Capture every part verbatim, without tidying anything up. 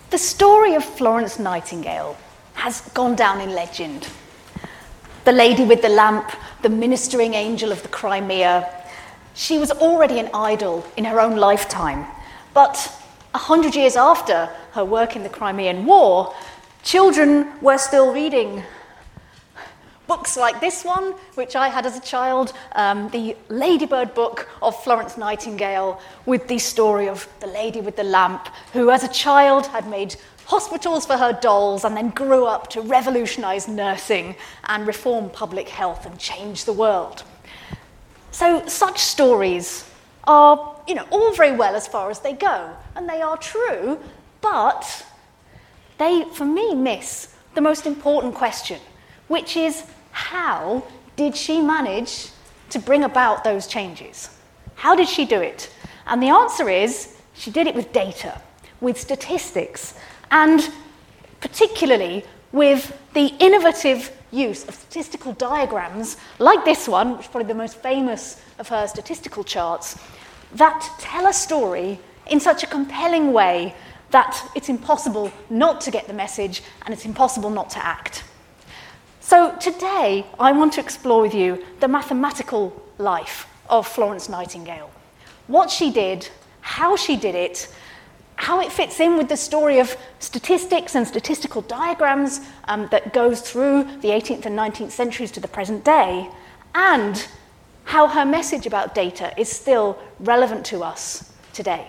The story of Florence Nightingale has gone down in legend. The lady with the lamp, the ministering angel of the Crimea. She was already an idol in her own lifetime, but a hundred years after her work in the Crimean War, children were still reading books like this one, which I had as a child, um, the Ladybird book of Florence Nightingale, with the story of the lady with the lamp, who as a child had made hospitals for her dolls and then grew up to revolutionise nursing and reform public health and change the world. So such stories are, you know, all very well as far as they go, and they are true, but they, for me, miss the most important question, which is, how did she manage to bring about those changes? How did she do it? And the answer is, she did it with data, with statistics, and particularly with the innovative use of statistical diagrams like this one, which is probably the most famous of her statistical charts, that tell a story in such a compelling way that it's impossible not to get the message and it's impossible not to act. So today, I want to explore with you the mathematical life of Florence Nightingale. What she did, how she did it, how it fits in with the story of statistics and statistical diagrams um, that goes through the eighteenth and nineteenth centuries to the present day, and how her message about data is still relevant to us today.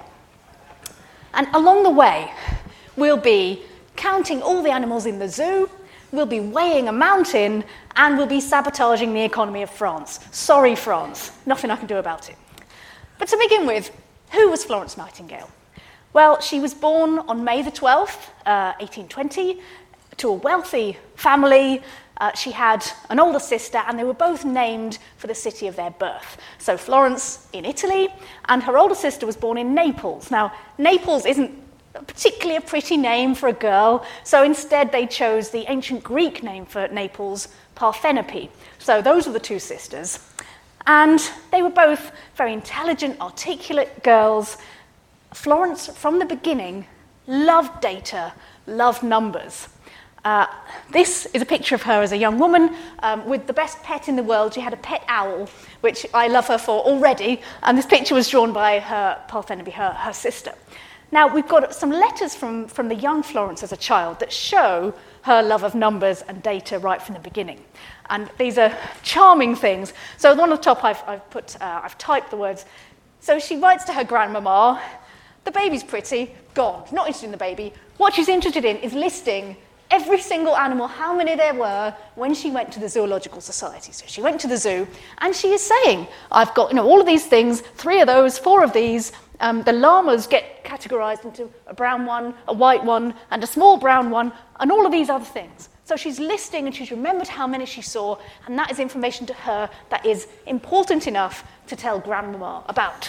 And along the way, we'll be counting all the animals in the zoo, we'll be weighing a mountain, and we'll be sabotaging the economy of France. Sorry, France. Nothing I can do about it. But to begin with, who was Florence Nightingale? Well, she was born on May the twelfth, uh, eighteen twenty, to a wealthy family. Uh, she had an older sister, and they were both named for the city of their birth. So Florence in Italy, and her older sister was born in Naples. Now, Naples isn't particularly a pretty name for a girl, so instead they chose the ancient Greek name for Naples, Parthenope. So those were the two sisters. And they were both very intelligent, articulate girls. Florence, from the beginning, loved data, loved numbers. Uh, this is a picture of her as a young woman um, with the best pet in the world. She had a pet owl, which I love her for already, and this picture was drawn by her Parthenope, her, her sister. Now, we've got some letters from, from the young Florence as a child that show her love of numbers and data right from the beginning. And these are charming things. So the one on the top, I've, I've, put, uh, I've typed the words. So she writes to her grandmama, the baby's pretty, gone, not interested in the baby. What she's interested in is listing every single animal, how many there were, when she went to the Zoological Society. So she went to the zoo, and she is saying, I've got, you know, all of these things, three of those, four of these. Um, the llamas get categorized into a brown one, a white one, and a small brown one, and all of these other things. So she's listing, and she's remembered how many she saw, and that is information to her that is important enough to tell grandmama about.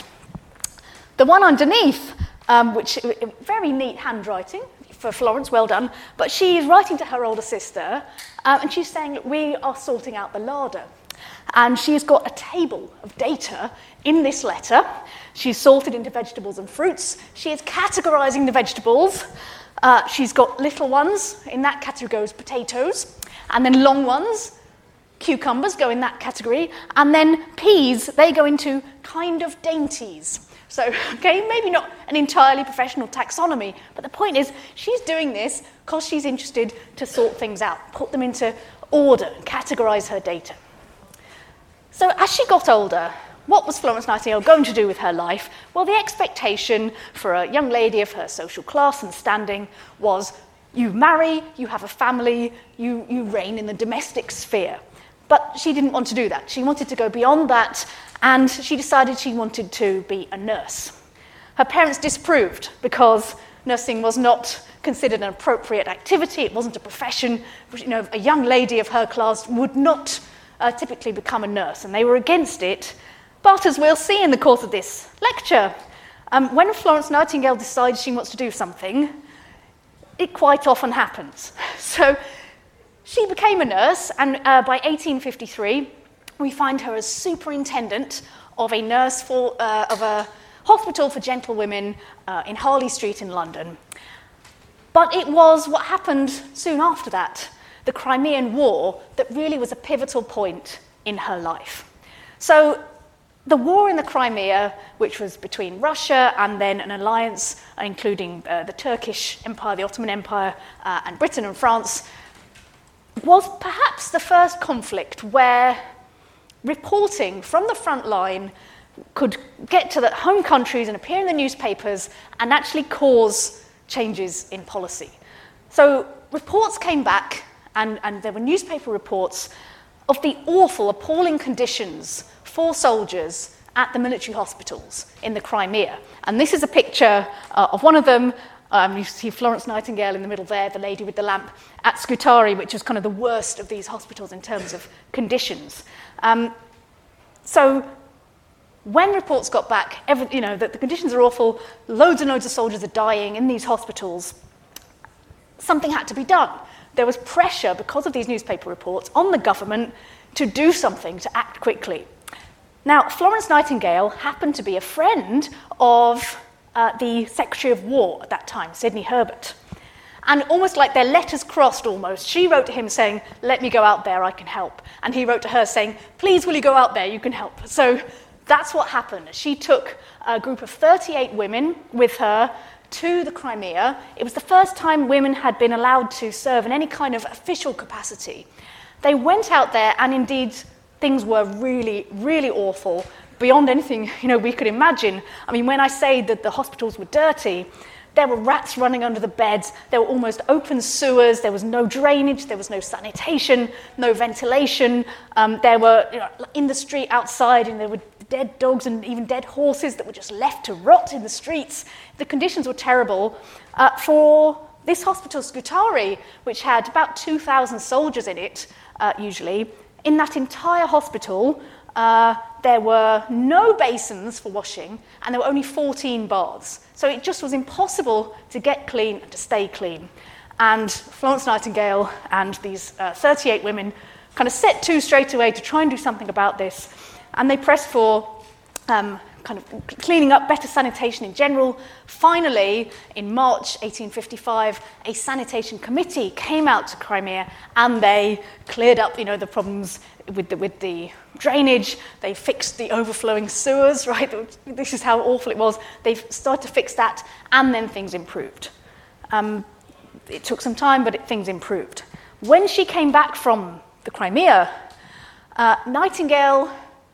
The one underneath, um, which very neat handwriting for Florence, well done, but she is writing to her older sister, uh, and she's saying, look, we are sorting out the larder. And she's got a table of data in this letter. She's sorted into vegetables and fruits. She is categorizing the vegetables. Uh, she's got little ones. In that category goes potatoes. And then long ones, cucumbers, go in that category. And then peas, they go into kind of dainties. So, okay, maybe not an entirely professional taxonomy, but the point is she's doing this because she's interested to sort things out, put them into order, categorize her data. So as she got older, what was Florence Nightingale going to do with her life? Well, the expectation for a young lady of her social class and standing was you marry, you have a family, you, you reign in the domestic sphere. But she didn't want to do that. She wanted to go beyond that, and she decided she wanted to be a nurse. Her parents disapproved because nursing was not considered an appropriate activity. It wasn't a profession. You know, a young lady of her class would not Uh, typically become a nurse, and they were against it. But as we'll see in the course of this lecture, um, when Florence Nightingale decides she wants to do something, it quite often happens. So she became a nurse, and uh, by eighteen fifty-three, we find her as superintendent of a nurse for, uh, of a hospital for gentlewomen uh, in Harley Street in London. But it was what happened soon after that, the Crimean War, that really was a pivotal point in her life. So the war in the Crimea, which was between Russia and then an alliance including uh, the Turkish Empire, the Ottoman Empire, uh, and Britain and France, was perhaps the first conflict where reporting from the front line could get to the home countries and appear in the newspapers and actually cause changes in policy. So reports came back, and, and there were newspaper reports of the awful, appalling conditions for soldiers at the military hospitals in the Crimea. And this is a picture uh, of one of them. Um, you see Florence Nightingale in the middle there, the lady with the lamp, at Scutari, which was kind of the worst of these hospitals in terms of conditions. Um, so when reports got back, every, you know, that the conditions are awful, loads and loads of soldiers are dying in these hospitals, something had to be done. There was pressure, because of these newspaper reports, on the government to do something, to act quickly. Now, Florence Nightingale happened to be a friend of uh, the Secretary of War at that time, Sidney Herbert. And almost like their letters crossed almost, she wrote to him saying, "Let me go out there, I can help." And he wrote to her saying, "Please, will you go out there, you can help." So that's what happened. She took a group of thirty-eight women with her to the Crimea. It was the first time women had been allowed to serve in any kind of official capacity. They went out there, and indeed, things were really, really awful, beyond anything, you know, we could imagine. I mean, when I say that the hospitals were dirty, there were rats running under the beds, there were almost open sewers, there was no drainage, there was no sanitation, no ventilation, um, there were, you know, in the street outside, and there were dead dogs and even dead horses that were just left to rot in the streets. The conditions were terrible. Uh, for this hospital, Scutari, which had about two thousand soldiers in it, uh, usually, in that entire hospital, uh, there were no basins for washing, and there were only fourteen baths. So it just was impossible to get clean and to stay clean. And Florence Nightingale and these uh, thirty-eight women kind of set to straight away to try and do something about this. And they pressed for um, kind of cleaning up, better sanitation in general. Finally, in March eighteen fifty-five, a sanitation committee came out to Crimea, and they cleared up, you know, the problems with the, with the drainage. They fixed the overflowing sewers, right? This is how awful it was. They started to fix that, and then things improved. Um, it took some time, but it, things improved. When she came back from the Crimea, uh, Nightingale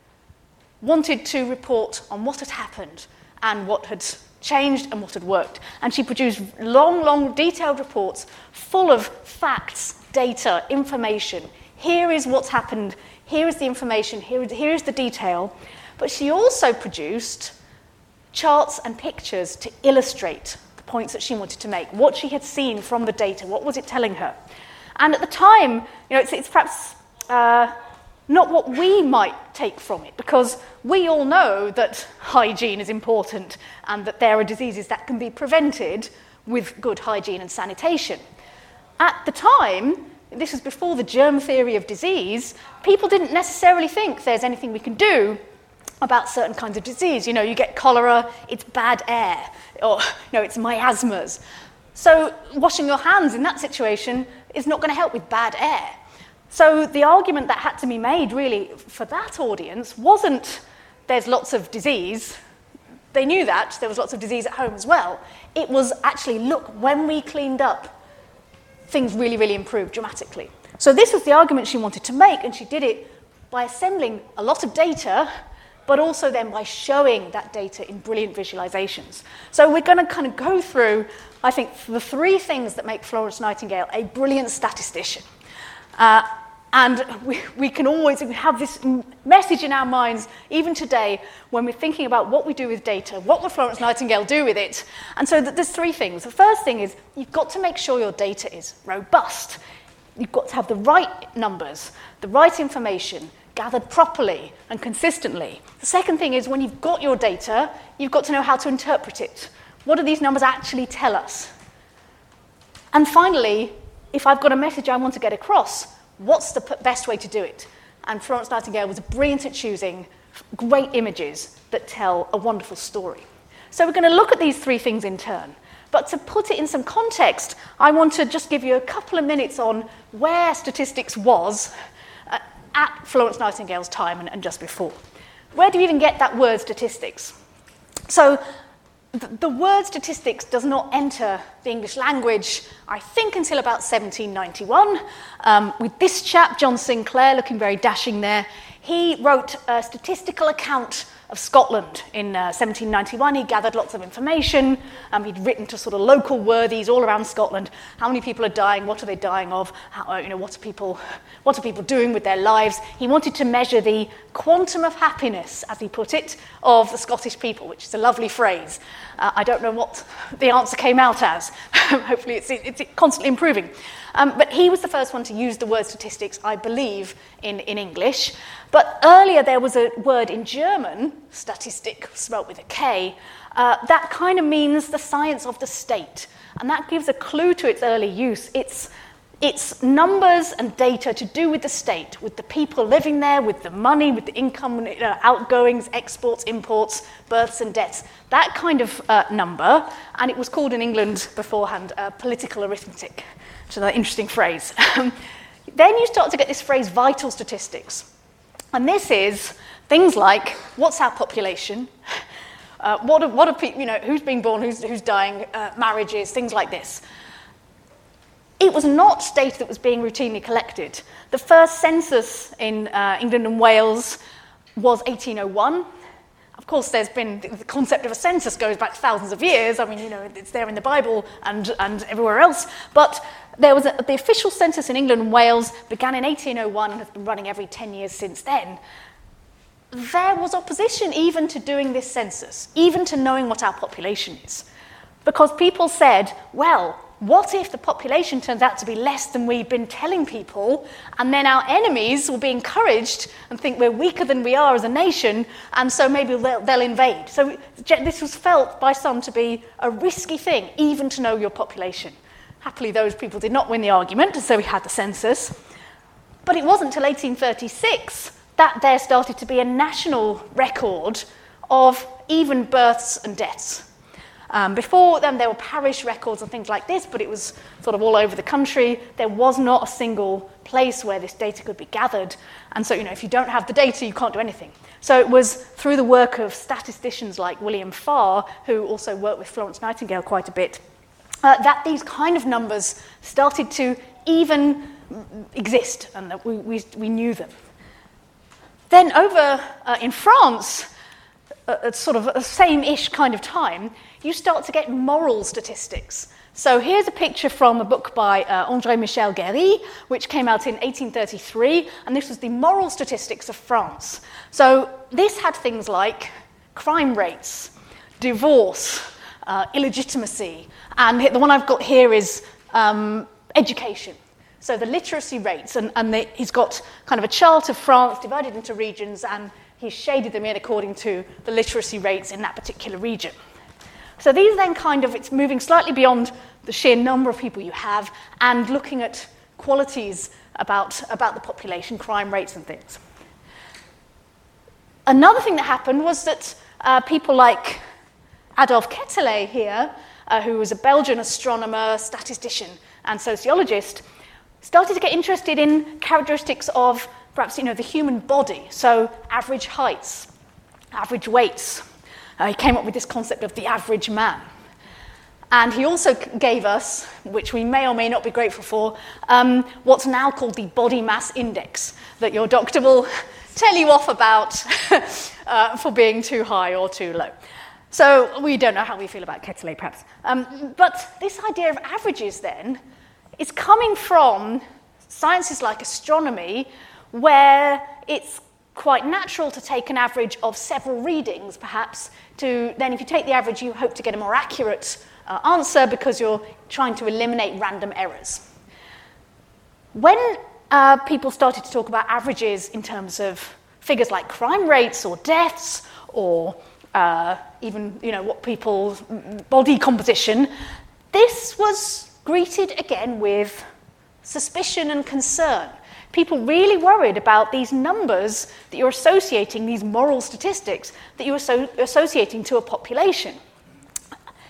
wanted to report on what had happened and what had changed and what had worked. And she produced long, long, detailed reports full of facts, data, information. Here is what's happened, here is the information, here, here is the detail. But she also produced charts and pictures to illustrate the points that she wanted to make, what she had seen from the data, what was it telling her. And at the time, you know, it's, it's perhaps uh, not what we might take from it, because we all know that hygiene is important and that there are diseases that can be prevented with good hygiene and sanitation. At the time, this was before the germ theory of disease, people didn't necessarily think there's anything we can do about certain kinds of disease. You know, you get cholera, it's bad air, or, you know, it's miasmas. So washing your hands in that situation is not going to help with bad air. So the argument that had to be made, really, for that audience wasn't there's lots of disease. They knew that. There was lots of disease at home as well. It was actually, look, when we cleaned up, things really, really improved dramatically. So this was the argument she wanted to make, and she did it by assembling a lot of data, but also then by showing that data in brilliant visualizations. So we're going to kind of go through, I think, the three things that make Florence Nightingale a brilliant statistician. Uh, and we, we can always we have this message in our minds, even today, when we're thinking about what we do with data, what will Florence Nightingale do with it? And so there's three things. The first thing is you've got to make sure your data is robust. You've got to have the right numbers, the right information, gathered properly and consistently. The second thing is when you've got your data, you've got to know how to interpret it. What do these numbers actually tell us? And finally, if I've got a message I want to get across, what's the best way to do it? And Florence Nightingale was brilliant at choosing great images that tell a wonderful story. So we're going to look at these three things in turn. But to put it in some context, I want to just give you a couple of minutes on where statistics was uh, at Florence Nightingale's time and, and just before. Where do you even get that word statistics? So th- the word statistics does not enter the English language, I think, until about seventeen ninety-one, um, with this chap, John Sinclair, looking very dashing there. He wrote a statistical account of Scotland in uh, seventeen ninety-one. He gathered lots of information. Um, he'd written to sort of local worthies all around Scotland. How many people are dying? What are they dying of? How, you know, what are people, what are people doing with their lives? He wanted to measure the quantum of happiness, as he put it, of the Scottish people, which is a lovely phrase. Uh, I don't know what the answer came out as. Hopefully, it's, it's constantly improving. Um, but he was the first one to use the word statistics, I believe, in, in English. But earlier there was a word in German, Statistik, spelt with a K, uh, that kind of means the science of the state. And that gives a clue to its early use. It's, it's numbers and data to do with the state, with the people living there, with the money, with the income, you know, outgoings, exports, imports, births and deaths, that kind of uh, number. And it was called in England beforehand uh, political arithmetic, which is an interesting phrase. Then you start to get this phrase vital statistics. And this is things like, what's our population? Uh, what are, what are people, you know, who's being born, who's, who's dying, uh, marriages, things like this. It was not data that was being routinely collected. The first census in uh, England and Wales was eighteen oh one. Of course, there's been, the concept of a census goes back thousands of years. I mean, you know, it's there in the Bible and, and everywhere else. But there was a, the official census in England and Wales began in eighteen oh one and has been running every ten years since then. There was opposition even to doing this census, even to knowing what our population is. Because people said, well, what if the population turns out to be less than we've been telling people, and then our enemies will be encouraged and think we're weaker than we are as a nation, and so maybe they'll, they'll invade. So this was felt by some to be a risky thing, even to know your population. Happily, those people did not win the argument, and so we had the census. But it wasn't until eighteen thirty-six that there started to be a national record of even births and deaths. Um, before then, there were parish records and things like this, but it was sort of all over the country. There was not a single place where this data could be gathered. And so, you know, if you don't have the data, you can't do anything. So it was through the work of statisticians like William Farr, who also worked with Florence Nightingale quite a bit, uh, that these kind of numbers started to even exist, and that we, we, we knew them. Then over uh, in France, uh, at sort of the same-ish kind of time, you start to get moral statistics. So here's a picture from a book by uh, André Michel Guéry, which came out in eighteen thirty-three, and this was the moral statistics of France. So this had things like crime rates, divorce, uh, illegitimacy, and the one I've got here is um, education. So the literacy rates, and, and the, he's got kind of a chart of France divided into regions, and he's shaded them in according to the literacy rates in that particular region. So these then kind of, it's moving slightly beyond the sheer number of people you have and looking at qualities about, about the population, crime rates and things. Another thing that happened was that uh, people like Adolphe Quetelet here, uh, who was a Belgian astronomer, statistician and sociologist, started to get interested in characteristics of perhaps, you know, the human body. So average heights, average weights. Uh, he came up with this concept of the average man. And he also gave us, which we may or may not be grateful for, um, what's now called the body mass index, that your doctor will tell you off about uh, for being too high or too low. So we don't know how we feel about Quetelet, perhaps. Um, but this idea of averages, then, is coming from sciences like astronomy, where it's quite natural to take an average of several readings, perhaps, to then if you take the average, you hope to get a more accurate uh, answer because you're trying to eliminate random errors. When uh, people started to talk about averages in terms of figures like crime rates or deaths or uh, even, you know, what people's body composition, this was greeted again with suspicion and concern. People really worried about these numbers that you're associating, these moral statistics that you're so associating to a population.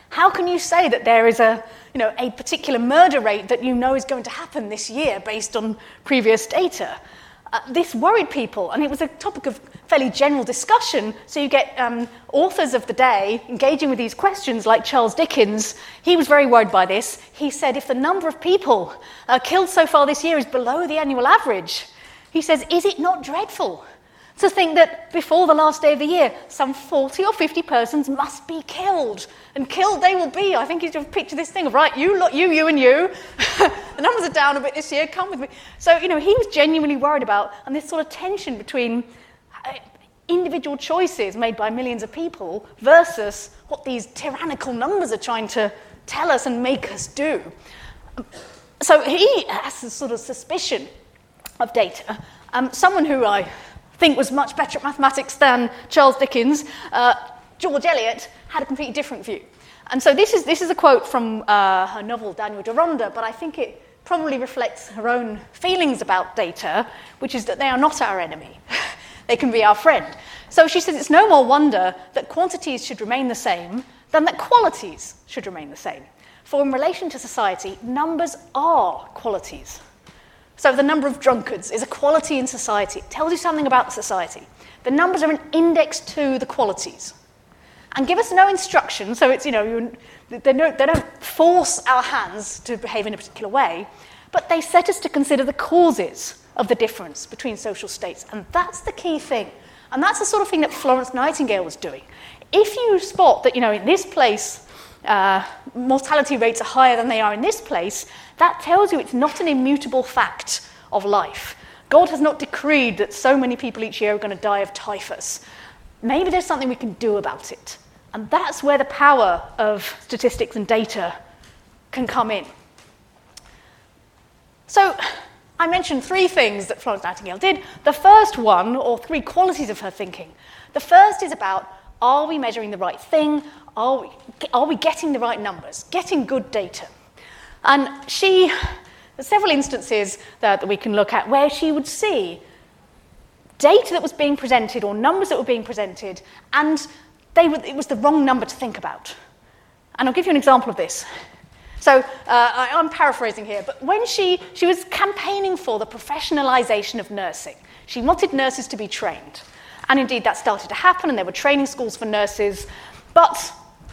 How can you say that there is a, you know, a particular murder rate that you know is going to happen this year based on previous data? Uh, this worried people, and it was a topic of fairly general discussion. So you get um, authors of the day engaging with these questions, like Charles Dickens. He was very worried by this. He said, if the number of people uh, killed so far this year is below the annual average, he says, is it not dreadful to think that before the last day of the year, some forty or fifty persons must be killed? And killed they will be. I think you just picture this thing of, right, you, lot, you, you, and you. The numbers are down a bit this year, come with me. So, you know, he was genuinely worried about, and this sort of tension between uh, individual choices made by millions of people versus what these tyrannical numbers are trying to tell us and make us do. So he has this sort of suspicion of data. Um, someone who I think was much better at mathematics than Charles Dickens, uh, George Eliot, had a completely different view. And so this is this is a quote from uh, her novel Daniel Deronda, but I think it probably reflects her own feelings about data, which is that they are not our enemy. They can be our friend. So she says it's no more wonder that quantities should remain the same than that qualities should remain the same. For in relation to society, numbers are qualities. So the number of drunkards is a quality in society. It tells you something about the society. The numbers are an index to the qualities. And give us no instruction, so it's, you know, you, they, don't, they don't force our hands to behave in a particular way, but they set us to consider the causes of the difference between social states. And that's the key thing. And that's the sort of thing that Florence Nightingale was doing. If you spot that, you know, in this place, uh, mortality rates are higher than they are in this place, that tells you it's not an immutable fact of life. God has not decreed that so many people each year are going to die of typhus. Maybe there's something we can do about it. And that's where the power of statistics and data can come in. So I mentioned three things that Florence Nightingale did. The first one, or three qualities of her thinking. The first is about, are we measuring the right thing? Are we, are we getting the right numbers? Getting good data. And she, there's several instances that, that we can look at where she would see data that was being presented or numbers that were being presented, and they were, it was the wrong number to think about. And I'll give you an example of this. So uh, I, I'm paraphrasing here, but when she, she was campaigning for the professionalisation of nursing, she wanted nurses to be trained. And indeed that started to happen, and there were training schools for nurses, but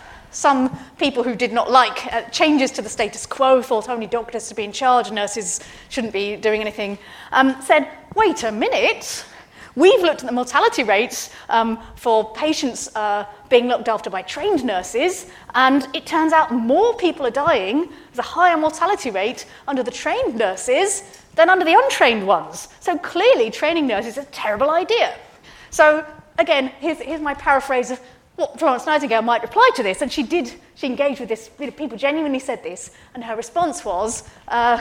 some people who did not like uh, changes to the status quo, thought only doctors should be in charge, nurses shouldn't be doing anything, um, said, wait a minute, we've looked at the mortality rates um, for patients uh, being looked after by trained nurses, and it turns out more people are dying, there's a higher mortality rate under the trained nurses than under the untrained ones. So clearly training nurses is a terrible idea. So again, here's, here's my paraphrase of what Florence Nightingale might reply to this, and she did, she engaged with this, you know, people genuinely said this, and her response was, uh,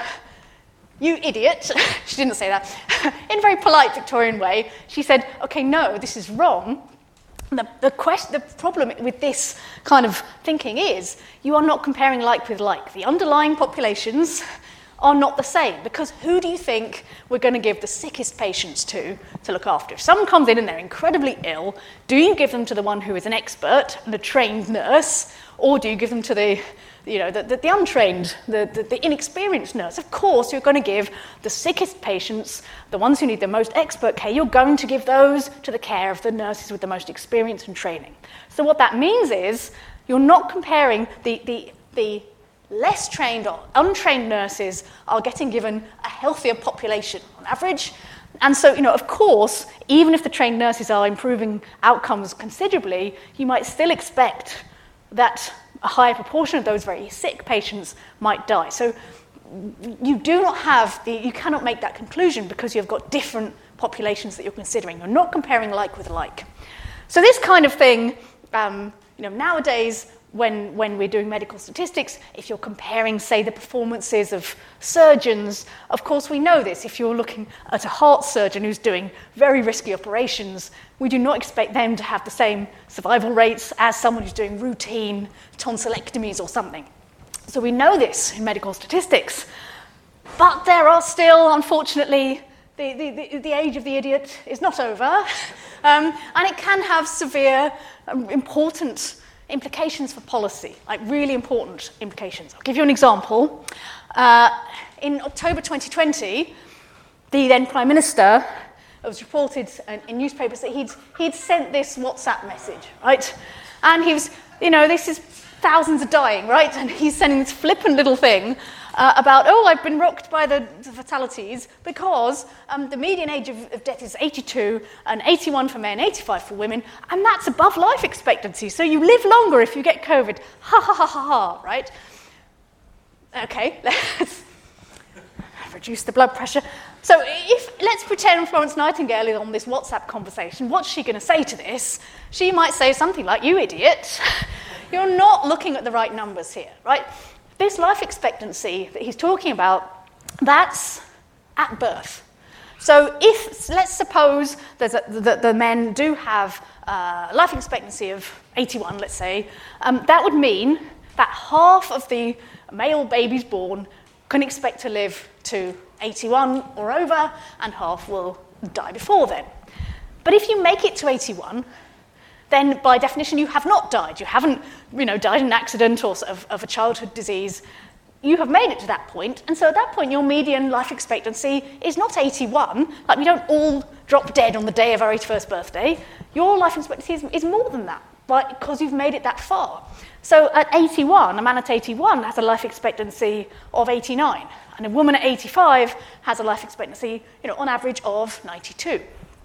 you idiot, she didn't say that, in a very polite Victorian way, she said, okay, no, this is wrong. The, the, quest, the problem with this kind of thinking is, you are not comparing like with like. The underlying populations are not the same, because who do you think we're going to give the sickest patients to to look after? If someone comes in and they're incredibly ill, do you give them to the one who is an expert, the trained nurse, or do you give them to the, you know, the, the, the untrained, the, the, the inexperienced nurse? Of course, you're going to give the sickest patients, the ones who need the most expert care, you're going to give those to the care of the nurses with the most experience and training. So what that means is, you're not comparing the the the less trained or untrained nurses are getting given a healthier population on average. And so, you know, of course, even if the trained nurses are improving outcomes considerably, you might still expect that a higher proportion of those very sick patients might die. So you do not have the, you cannot make that conclusion because you've got different populations that you're considering. You're not comparing like with like. So this kind of thing, um, you know, nowadays, When, when we're doing medical statistics, if you're comparing, say, the performances of surgeons, of course we know this. If you're looking at a heart surgeon who's doing very risky operations, we do not expect them to have the same survival rates as someone who's doing routine tonsillectomies or something. So we know this in medical statistics. But there are still, unfortunately, the, the, the, the age of the idiot is not over. um, and it can have severe, um, important implications for policy, like really important implications. I'll give you an example. Uh, in October twenty twenty, the then Prime Minister, it was reported in, in newspapers that he'd, he'd sent this WhatsApp message, right? And he was, you know, this is thousands are dying, right? And he's sending this flippant little thing uh, about, oh, I've been rocked by the, the fatalities because um, the median age of, of death is eighty-two, and eighty-one for men, eighty-five for women, and that's above life expectancy. So you live longer if you get COVID. Ha, ha, ha, ha, ha, right? Okay, let's reduce the blood pressure. So if, let's pretend Florence Nightingale is on this WhatsApp conversation. What's she going to say to this? She might say something like, you idiot. You're not looking at the right numbers here, right? This life expectancy that he's talking about, that's at birth. So if, let's suppose that the, the men do have a life expectancy of eighty-one, let's say, um, that would mean that half of the male babies born can expect to live to eighty-one or over, and half will die before then. But if you make it to eighty-one, then by definition you have not died. You haven't, you know, died in an accident or of, of a childhood disease. You have made it to that point, and so at that point your median life expectancy is not eighty-one, like we don't all drop dead on the day of our eighty-first birthday. Your life expectancy is, is more than that, right, because you've made it that far. So at eighty-one, a man at eighty-one has a life expectancy of eighty-nine, and a woman at eighty-five has a life expectancy, you know, on average of ninety-two.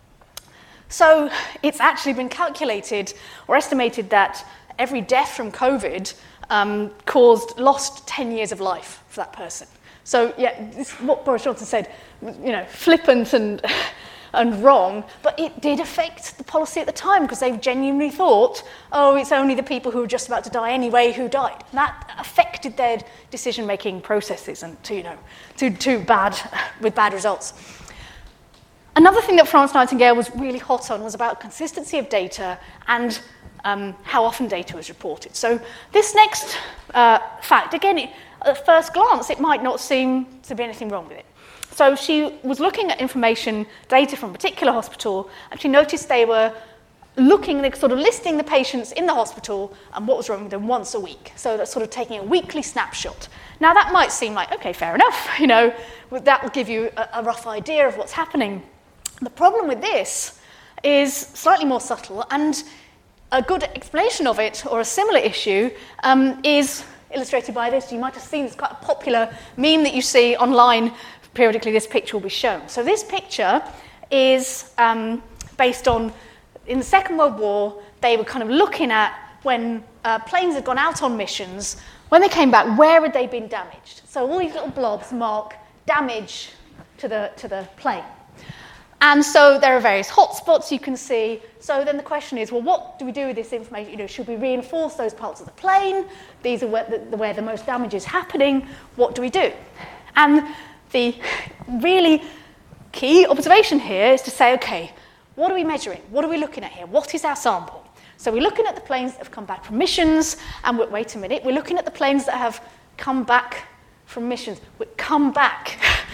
So it's actually been calculated or estimated that every death from COVID um, caused, lost ten years of life for that person. So yeah, this, what Boris Johnson said, you know, flippant and and wrong, but it did affect the policy at the time because they genuinely thought, oh, it's only the people who were just about to die anyway who died. And that affected their decision-making processes and to, you know, to, to bad, with bad results. Another thing that Florence Nightingale was really hot on was about consistency of data and um, how often data was reported. So this next uh, fact, again, it, at first glance, it might not seem to be anything wrong with it. So she was looking at information, data from a particular hospital, and she noticed they were looking, they sort of listing the patients in the hospital and what was wrong with them once a week. So that's sort of taking a weekly snapshot. Now that might seem like, okay, fair enough, you know, that will give you a, a rough idea of what's happening. The problem with this is slightly more subtle, and a good explanation of it, or a similar issue, um, is illustrated by this. You might have seen, it's quite a popular meme that you see online. Periodically, this picture will be shown. So this picture is um, based on, in the Second World War, they were kind of looking at when uh, planes had gone out on missions, when they came back, where had they been damaged? So all these little blobs mark damage to the, to the plane. And so there are various hotspots you can see. So then the question is, well, what do we do with this information? You know, should we reinforce those parts of the plane? These are where the, where the most damage is happening. What do we do? And the really key observation here is to say, okay, what are we measuring? What are we looking at here? What is our sample? So we're looking at the planes that have come back from missions, and we're, wait a minute, we're looking at the planes that have come back from missions. We come back.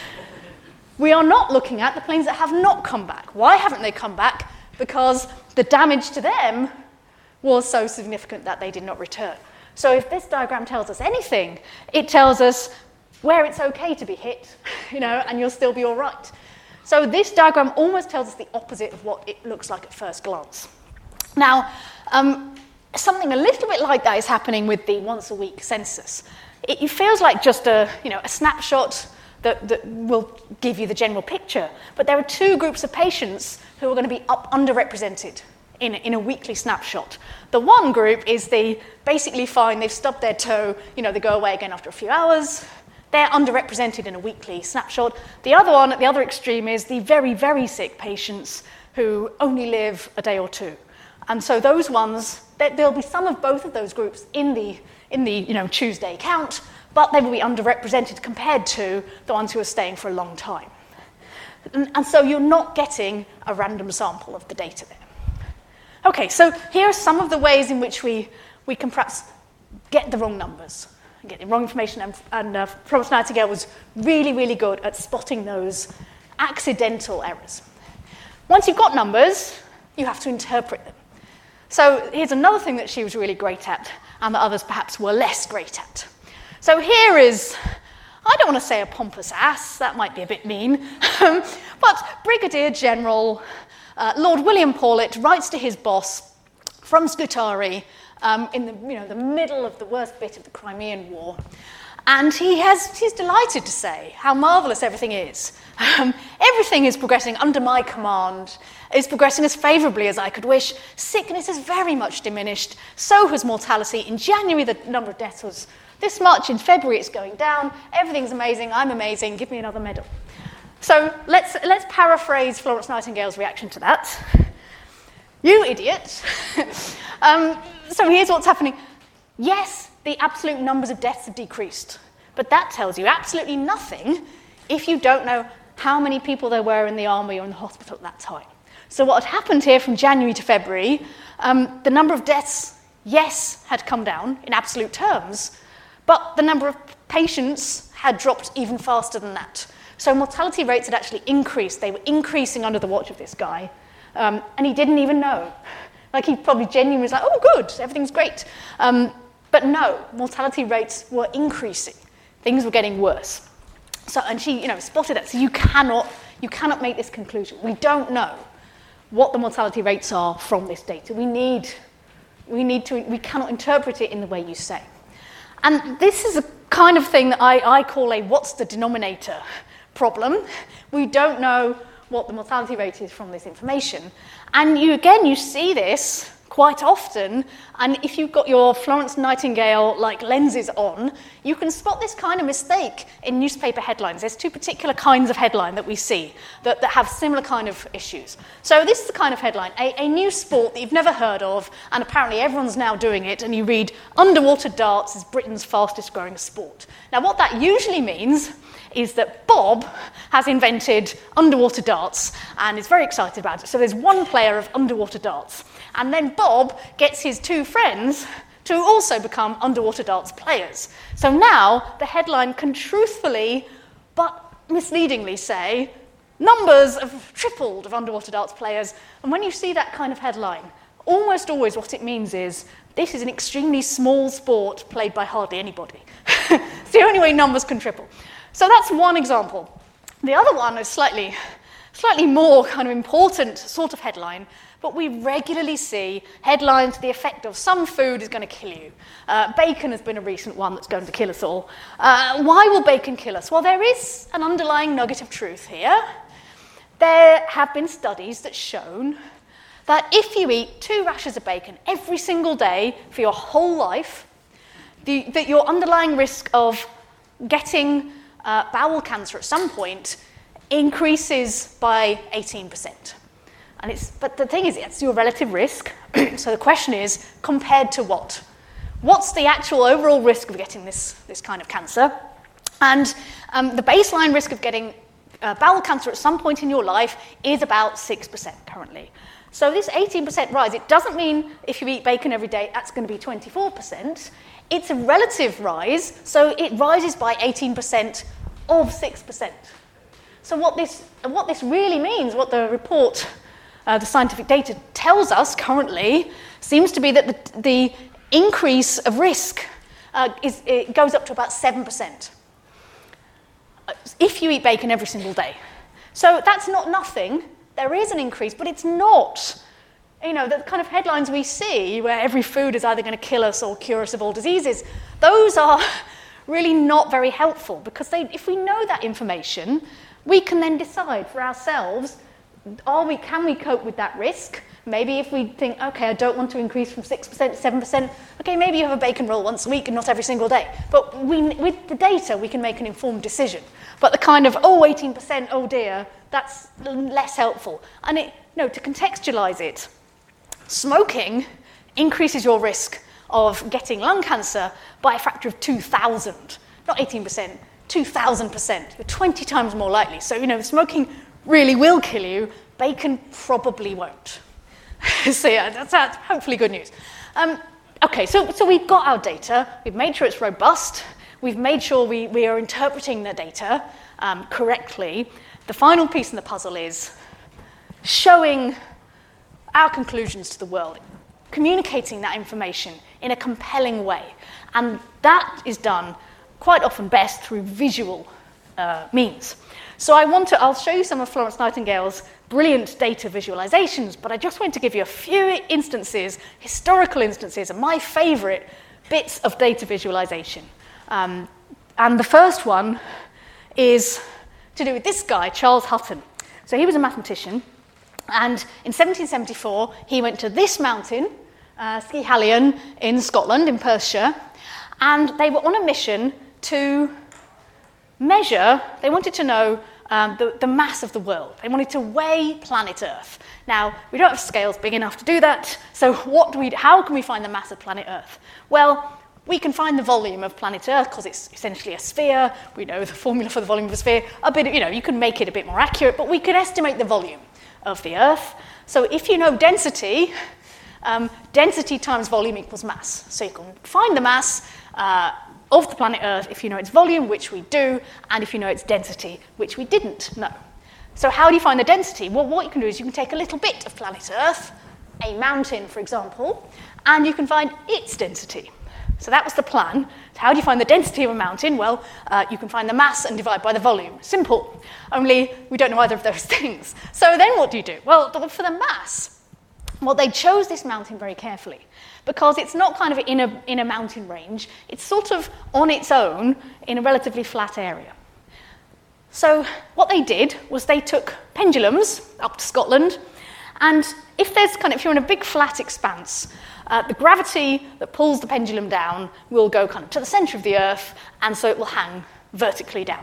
We are not looking at the planes that have not come back. Why haven't they come back? Because the damage to them was so significant that they did not return. So if this diagram tells us anything, it tells us where it's okay to be hit, you know, and you'll still be all right. So this diagram almost tells us the opposite of what it looks like at first glance. Now, um, something a little bit like that is happening with the once-a-week census. It, it feels like just a, you know, a snapshot that, that will give you the general picture. But there are two groups of patients who are going to be up underrepresented in, in a weekly snapshot. The one group is the basically fine, they've stubbed their toe, you know, they go away again after a few hours. They're underrepresented in a weekly snapshot. The other one, at the other extreme, is the very, very sick patients who only live a day or two. And so those ones, there'll be some of both of those groups in the, in the you know, Tuesday count, but they will be underrepresented compared to the ones who are staying for a long time. And, and so you're not getting a random sample of the data there. Okay, so here are some of the ways in which we, we can perhaps get the wrong numbers, get the wrong information, and, and uh, Florence Nightingale was really, really good at spotting those accidental errors. Once you've got numbers, you have to interpret them. So here's another thing that she was really great at, and that others perhaps were less great at. So here is, I don't want to say a pompous ass, that might be a bit mean, but Brigadier General uh, Lord William Paulet writes to his boss from Scutari um, in the, you know, the middle of the worst bit of the Crimean War. And he has, he's delighted to say how marvellous everything is. Um, everything is progressing under my command, is progressing as favourably as I could wish. Sickness has very much diminished. So has mortality. In January, the number of deaths was this much. In February, it's going down. Everything's amazing. I'm amazing. Give me another medal. So let's, let's paraphrase Florence Nightingale's reaction to that. You idiot. um, so here's what's happening. Yes, the absolute numbers of deaths have decreased, but that tells you absolutely nothing if you don't know how many people there were in the army or in the hospital at that time. So what had happened here from January to February, um, the number of deaths, yes, had come down in absolute terms, but the number of patients had dropped even faster than that. So mortality rates had actually increased. They were increasing under the watch of this guy, um, and he didn't even know. Like, he probably genuinely was like, oh, good, everything's great. Um, but no, mortality rates were increasing. Things were getting worse. So, and she, you know, spotted that. So you cannot, you cannot make this conclusion. We don't know what the mortality rates are from this data. We need, we need to, we cannot interpret it in the way you say. And this is a kind of thing that I, I call a what's the denominator problem. We don't know what the mortality rate is from this information. And you, again, you see this quite often, and if you've got your Florence Nightingale-like lenses on, you can spot this kind of mistake in newspaper headlines. There's two particular kinds of headline that we see that, that have similar kind of issues. So this is the kind of headline, a, a new sport that you've never heard of, and apparently everyone's now doing it, and you read, underwater darts is Britain's fastest growing sport. Now what that usually means is that Bob has invented underwater darts and is very excited about it. So there's one player of underwater darts. And then Bob gets his two friends to also become underwater darts players. So now the headline can truthfully but misleadingly say, numbers have tripled of underwater darts players. And when you see that kind of headline, almost always what it means is, this is an extremely small sport played by hardly anybody. It's the only way numbers can triple. So that's one example. The other one is slightly, slightly more kind of important sort of headline, but we regularly see headlines to the effect of some food is going to kill you. Uh, bacon has been a recent one that's going to kill us all. Uh, why will bacon kill us? Well, there is an underlying nugget of truth here. There have been studies that shown that if you eat two rashers of bacon every single day for your whole life, the, that your underlying risk of getting Uh, bowel cancer at some point increases by eighteen percent. And it's, but the thing is, it's your relative risk. So the question is, compared to what? What's the actual overall risk of getting this, this kind of cancer? And um, the baseline risk of getting uh, bowel cancer at some point in your life is about six percent currently. So this eighteen percent rise, it doesn't mean if you eat bacon every day, that's going to be twenty-four percent. It's a relative rise, so it rises by eighteen percent of six percent. So what this, what this really means, what the report, uh, the scientific data tells us currently, seems to be that the, the increase of risk uh, is, it goes up to about seven percent if you eat bacon every single day. So that's not nothing. There is an increase, but it's not, you know, the kind of headlines we see where every food is either going to kill us or cure us of all diseases, those are really not very helpful, because they, if we know that information, we can then decide for ourselves, are we, can we cope with that risk? Maybe if we think, okay, I don't want to increase from six percent to seven percent, okay, maybe you have a bacon roll once a week and not every single day. But we, with the data, we can make an informed decision. But the kind of, oh, eighteen percent, oh dear, that's less helpful. And it, no, to contextualize it, smoking increases your risk of getting lung cancer by a factor of two thousand. Not eighteen percent, two thousand percent. You're twenty times more likely. So, you know, smoking really will kill you. Bacon probably won't. So, yeah, that's, that's hopefully good news. Um, okay, so, so we've got our data. We've made sure it's robust. We've made sure we, we are interpreting the data um, correctly. The final piece in the puzzle is showing our conclusions to the world. communicating that information in a compelling way. And that is done quite often best through visual uh, means. So I want to, I'll show you some of Florence Nightingale's brilliant data visualizations, but I just want to give you a few instances, historical instances, of my favorite bits of data visualization. Um, and the first one is to do with this guy, Charles Hutton. So he was a mathematician, and in seventeen seventy-four, he went to this mountain, uh, Schiehallion in Scotland, in Perthshire, and they were on a mission to measure, they wanted to know um, the, the mass of the world. They wanted to weigh planet Earth. Now, we don't have scales big enough to do that, so what do we, how can we find the mass of planet Earth? Well, we can find the volume of planet Earth because it's essentially a sphere. We know the formula for the volume of a sphere. A bit, you know, you can make it a bit more accurate, but we can estimate the volume of the Earth. So if you know density, um, density times volume equals mass. So you can find the mass uh, of the planet Earth if you know its volume, which we do, and if you know its density, which we didn't know. So how do you find the density? Well, what you can do is you can take a little bit of planet Earth, a mountain, for example, and you can find its density. So that was the plan. So how do you find the density of a mountain? Well, uh, you can find the mass and divide by the volume. Simple. Only we don't know either of those things. So then what do you do? Well, for the mass, well, they chose this mountain very carefully because it's not kind of in a, in a mountain range. It's sort of on its own in a relatively flat area. So what they did was they took pendulums up to Scotland, and if there's kind of, if you're in a big flat expanse, Uh, the gravity that pulls the pendulum down will go kind of to the center of the Earth, and so it will hang vertically down.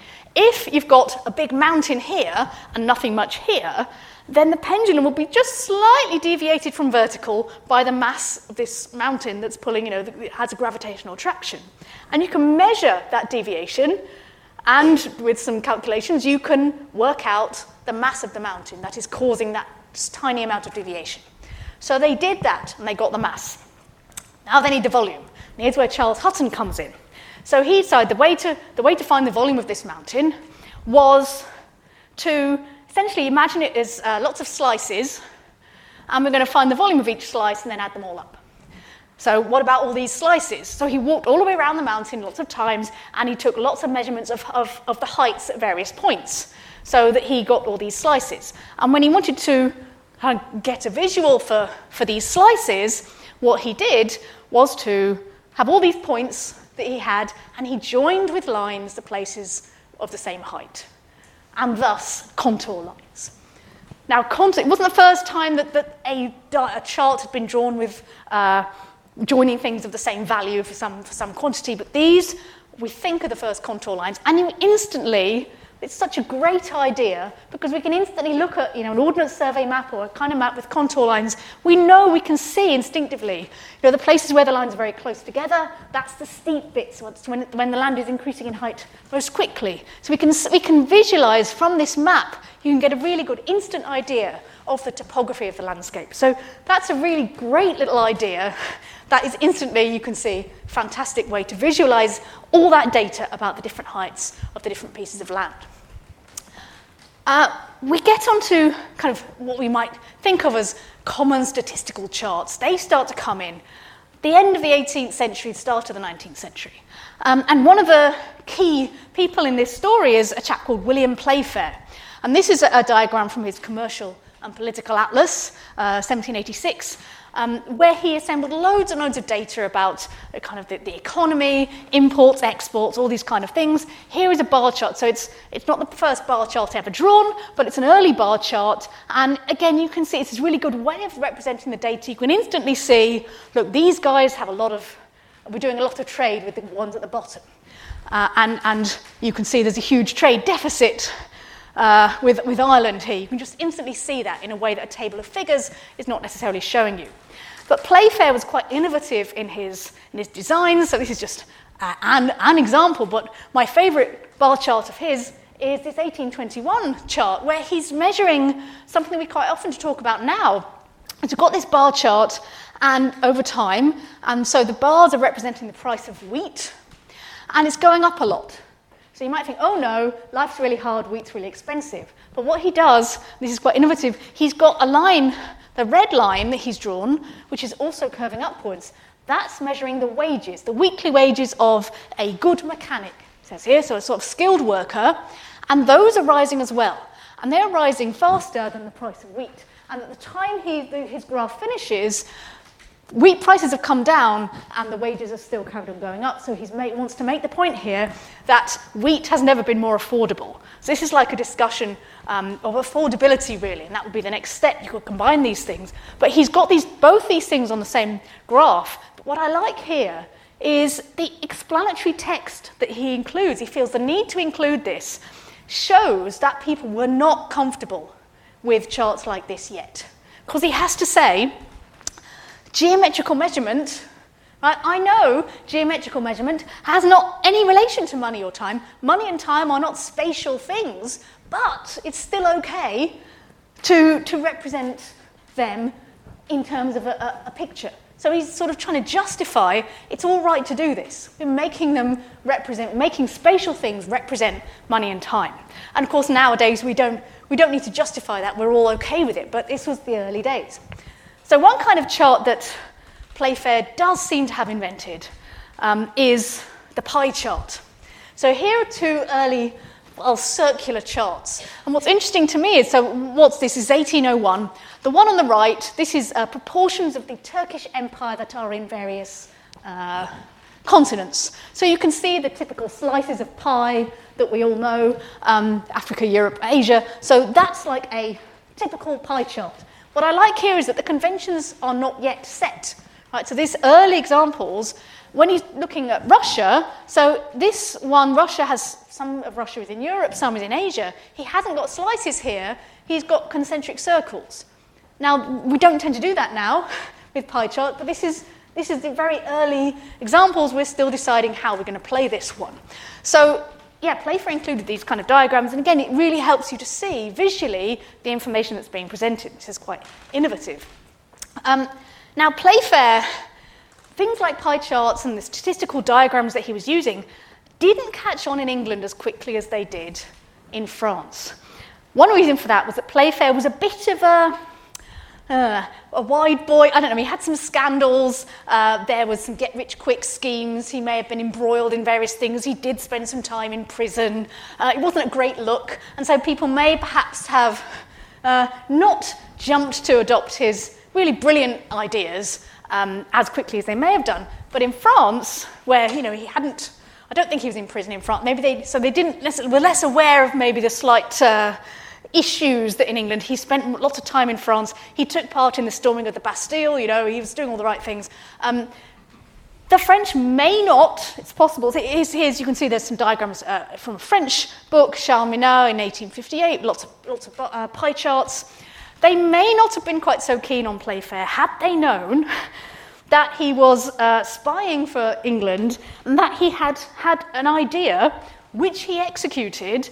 If you've got a big mountain here and nothing much here, then the pendulum will be just slightly deviated from vertical by the mass of this mountain that's pulling, you know, that has a gravitational attraction. And you can measure that deviation, and with some calculations, you can work out the mass of the mountain that is causing that tiny amount of deviation. So they did that, and they got the mass. Now they need the volume. And here's where Charles Hutton comes in. So he decided the way to, the way to find the volume of this mountain was to essentially imagine it as uh, lots of slices, and we're going to find the volume of each slice and then add them all up. So what about all these slices? So he walked all the way around the mountain lots of times, and he took lots of measurements of, of, of the heights at various points so that he got all these slices. And when he wanted to get a visual for, for these slices, what he did was to have all these points that he had, and he joined with lines the places of the same height, and thus contour lines. Now, contour, it wasn't the first time that, that a, a chart had been drawn with uh, joining things of the same value for some, for some quantity, but these, we think, are the first contour lines, and you instantly, it's such a great idea because we can instantly look at, you know, an Ordnance Survey map or a kind of map with contour lines. We know, we can see instinctively, you know, the places where the lines are very close together, that's the steep bits when, when the land is increasing in height most quickly. So we can, we can visualize from this map, you can get a really good instant idea of the topography of the landscape. So that's a really great little idea. That is instantly, you can see, fantastic way to visualize all that data about the different heights of the different pieces of land. Uh, we get onto kind of what we might think of as common statistical charts. They start to come in the end of the eighteenth century, start of the nineteenth century. Um, and one of the key people in this story is a chap called William Playfair. And this is a, a diagram from his Commercial and Political Atlas, uh, seventeen eighty-six, um, where he assembled loads and loads of data about uh, kind of the, the economy, imports, exports, all these kind of things. Here is a bar chart. So it's it's not the first bar chart ever drawn, but it's an early bar chart. And again, you can see it's a really good way of representing the data. You can instantly see, look, these guys have a lot of, we're doing a lot of trade with the ones at the bottom. Uh, and, and you can see there's a huge trade deficit Uh, with, with Ireland here. You can just instantly see that in a way that a table of figures is not necessarily showing you. But Playfair was quite innovative in his, in his designs, so this is just uh, an, an example, but my favourite bar chart of his is this eighteen twenty-one chart, where he's measuring something we quite often talk about now. So we've got this bar chart and over time, and so the bars are representing the price of wheat, and it's going up a lot. So you might think, oh no, life's really hard, wheat's really expensive. But what he does, this is quite innovative, he's got a line The red line that he's drawn, which is also curving upwards, that's measuring the wages, the weekly wages of a good mechanic, it says here, so a sort of skilled worker, and those are rising as well. And they're rising faster than the price of wheat. And at the time he, his graph finishes, wheat prices have come down and the wages are still carried on going up. So he wants to make the point here that wheat has never been more affordable. So this is like a discussion um, of affordability, really, and that would be the next step. You could combine these things. But he's got these both these things on the same graph. But what I like here is the explanatory text that he includes. He feels the need to include this shows that people were not comfortable with charts like this yet. Because he has to say, geometrical measurement, right? I know geometrical measurement has not any relation to money or time. Money and time are not spatial things, but it's still okay to, to represent them in terms of a, a, a picture. So he's sort of trying to justify it's all right to do this. We're making them represent, making spatial things represent money and time. And of course nowadays we don't, we don't need to justify that, we're all okay with it, but this was the early days. So one kind of chart that Playfair does seem to have invented um, is the pie chart. So here are two early, well, circular charts. And what's interesting to me is, so what's this? This is eighteen oh one. The one on the right, this is uh, proportions of the Turkish Empire that are in various uh, continents. So you can see the typical slices of pie that we all know, um, Africa, Europe, Asia. So that's like a typical pie chart. What I like here is that the conventions are not yet set. Right? So these early examples, when he's looking at Russia, so this one, Russia has, some of Russia is in Europe, some is in Asia. He hasn't got slices here, he's got concentric circles. Now, we don't tend to do that now with pie chart, but this is, this is the very early examples. We're still deciding how we're going to play this one. So, yeah, Playfair included these kind of diagrams, and again, it really helps you to see visually the information that's being presented. This is quite innovative. Um, now, Playfair, things like pie charts and the statistical diagrams that he was using didn't catch on in England as quickly as they did in France. One reason for that was that Playfair was a bit of a Uh, a wide boy, I don't know, he had some scandals, uh, there was some get-rich-quick schemes, he may have been embroiled in various things, he did spend some time in prison, uh, it wasn't a great look, and so people may perhaps have uh, not jumped to adopt his really brilliant ideas um, as quickly as they may have done. But in France, where, you know, he hadn't, I don't think he was in prison in France, maybe they, so they didn't, were less aware of maybe the slight uh, issues that in England. He spent lots of time in France. He took part in the storming of the Bastille, you know, he was doing all the right things. Um, the French may not, it's possible, here's, here's, you can see there's some diagrams uh, from a French book, Charles Minard in eighteen fifty-eight, lots of, lots of uh, pie charts. They may not have been quite so keen on Playfair had they known that he was uh, spying for England and that he had had an idea which he executed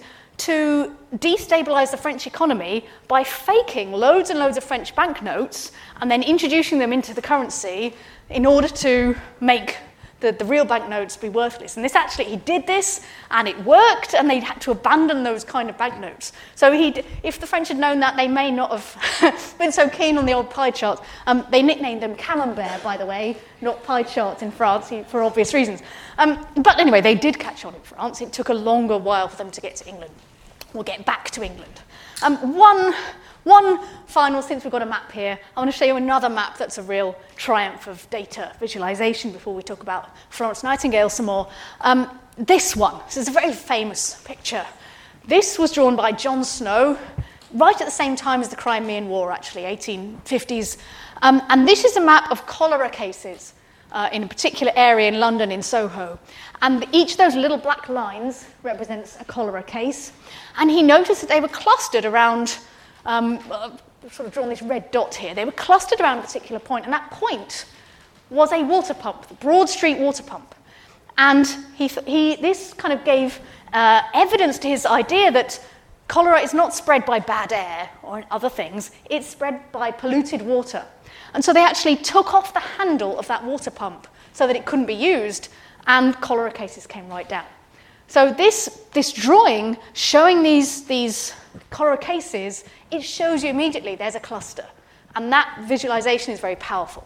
to destabilise the French economy by faking loads and loads of French banknotes and then introducing them into the currency in order to make the, the real banknotes be worthless. And this actually, he did this, and it worked, and they had to abandon those kind of banknotes. So he, if the French had known that, they may not have been so keen on the old pie charts. Um, they nicknamed them camembert, by the way, not pie charts in France, for obvious reasons. Um, but anyway, they did catch on in France. It took a longer while for them to get to England. We'll get back to England. Um, one, one final, since we've got a map here, I want to show you another map that's a real triumph of data visualization before we talk about Florence Nightingale some more. Um, this one, this is a very famous picture. This was drawn by John Snow right at the same time as the Crimean War, actually, eighteen fifties. Um, and this is a map of cholera cases uh, in a particular area in London, in Soho. And each of those little black lines represents a cholera case. And he noticed that they were clustered around, um, sort of drawn this red dot here, they were clustered around a particular point, and that point was a water pump, the Broad Street water pump. And he, he, this kind of gave uh, evidence to his idea that cholera is not spread by bad air or other things, it's spread by polluted water. And so they actually took off the handle of that water pump so that it couldn't be used, and cholera cases came right down. So this, this drawing showing these, these cholera cases, it shows you immediately there's a cluster. And that visualization is very powerful.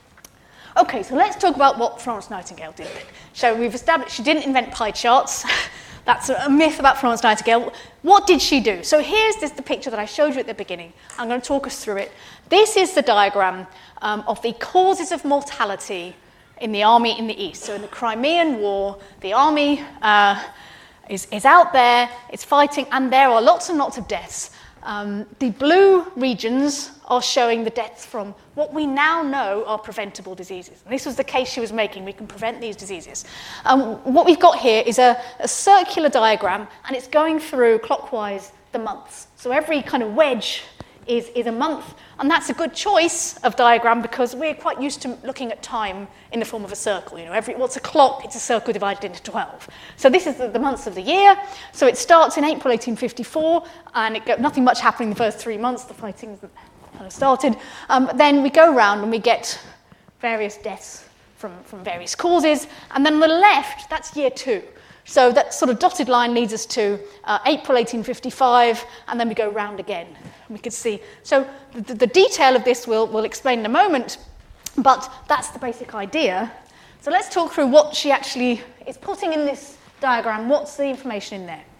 Okay, so let's talk about what Florence Nightingale did. So we've established she didn't invent pie charts. That's a myth about Florence Nightingale. What did she do? So here's this, the picture that I showed you at the beginning. I'm going to talk us through it. This is the diagram um, of the causes of mortality in the army in the East. So in the Crimean War, the army uh, is, is out there, it's fighting, and there are lots and lots of deaths. Um, the blue regions are showing the deaths from what we now know are preventable diseases. And this was the case she was making. We can prevent these diseases. Um, what we've got here is a, a circular diagram, and it's going through clockwise the months. So every kind of wedge is, is a month, and that's a good choice of diagram because we're quite used to looking at time in the form of a circle. You know, every what's a clock? It's a circle divided into twelve. So this is the, the months of the year. So it starts in April eighteen fifty-four, and it got nothing much happening the first three months. The fighting kind of started. Um, then we go around and we get various deaths from, from various causes, and then on the left, that's year two. So that sort of dotted line leads us to uh, April eighteen fifty-five, and then we go round again. We could see. So the, the detail of this we'll, we'll explain in a moment, but that's the basic idea. So let's talk through what she actually is putting in this diagram. What's the information in there?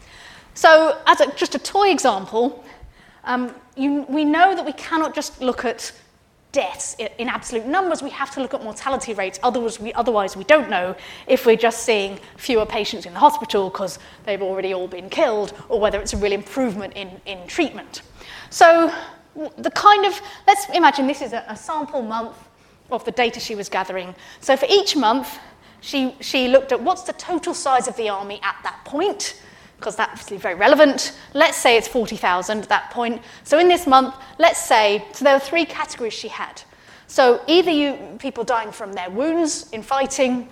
So as a, just a toy example, um, you, we know that we cannot just look at deaths in absolute numbers. We have to look at mortality rates. Otherwise we, otherwise, we don't know if we're just seeing fewer patients in the hospital because they've already all been killed, or whether it's a real improvement in, in treatment. So the kind of, let's imagine this is a, a sample month of the data she was gathering. So for each month, she, she looked at what's the total size of the army at that point, because that's obviously very relevant. Let's say it's forty thousand at that point. So in this month, let's say, so there were three categories she had. So either you people dying from their wounds in fighting,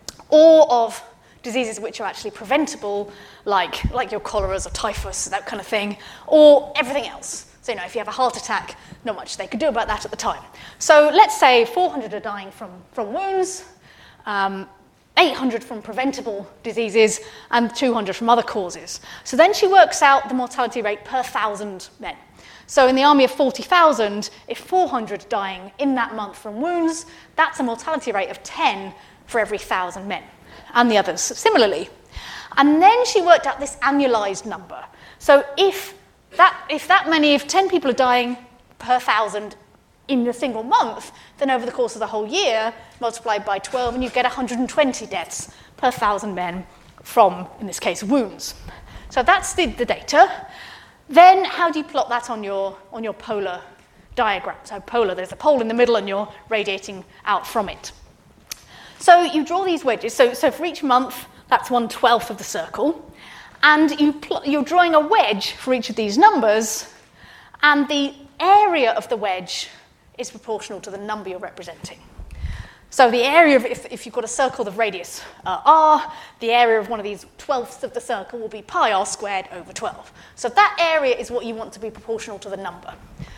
or of diseases which are actually preventable, like, like your choleras or typhus, that kind of thing, or everything else. So, you know, if you have a heart attack, not much they could do about that at the time. So let's say four hundred are dying from, from wounds, um, eight hundred from preventable diseases, and two hundred from other causes. So then she works out the mortality rate per thousand men. So in the army of forty thousand, if four hundred dying in that month from wounds, that's a mortality rate of ten for every one thousand men, and the others similarly. And then she worked out this annualized number. So if that, if that many, if ten people are dying per one thousand in a single month, then over the course of the whole year, multiplied by twelve, and you get one hundred twenty deaths per one thousand men from, in this case, wounds. So that's the, the data. Then how do you plot that on your, on your polar diagram? So polar, there's a pole in the middle and you're radiating out from it. So you draw these wedges. So, so for each month, that's one twelfth of the circle. And you pl- you're drawing a wedge for each of these numbers, and the area of the wedge is proportional to the number you're representing. So the area of, if, if you've got a circle of radius uh, r, the area of one of these twelfths of the circle will be pi r squared over twelve. So that area is what you want to be proportional to the number.